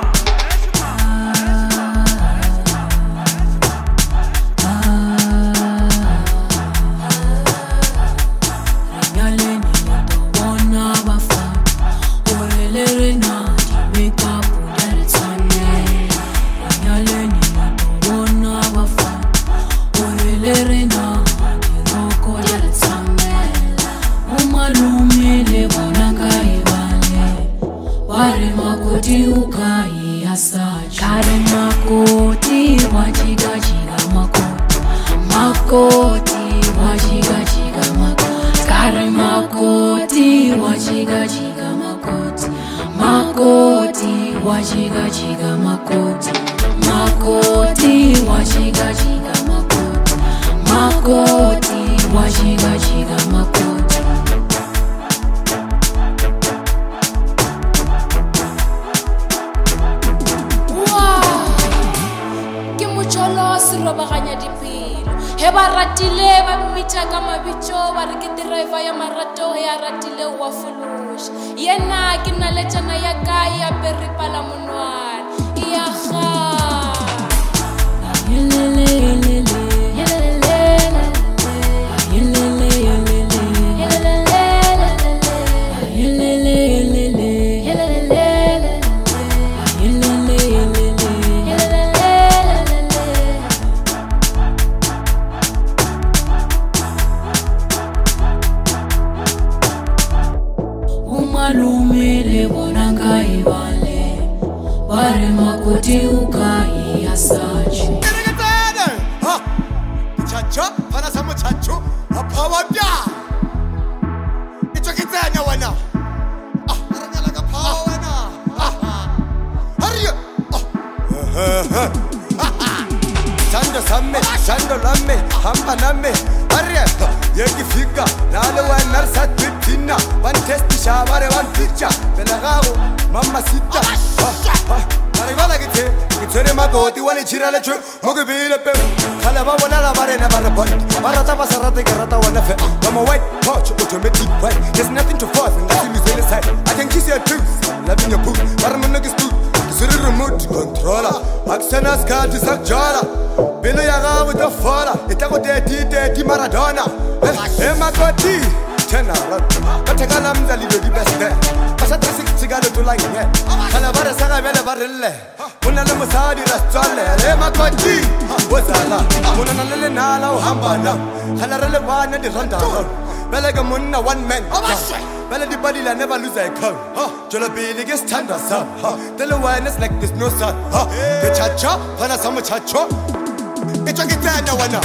Never lose a count. Jola Billy gets tender son. The awareness like there's no sun. The chacha, Pana Sama Chacho. It's a guitar, one.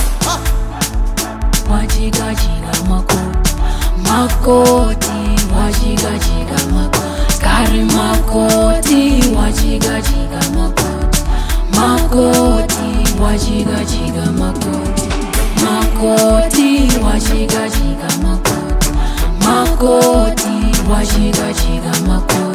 Wajiga jiga makoti, wajiga jiga makoti, skari makoti, wajiga jiga makoti, wajiga jiga makoti, wajiga jiga makoti, wajiga jiga makoti.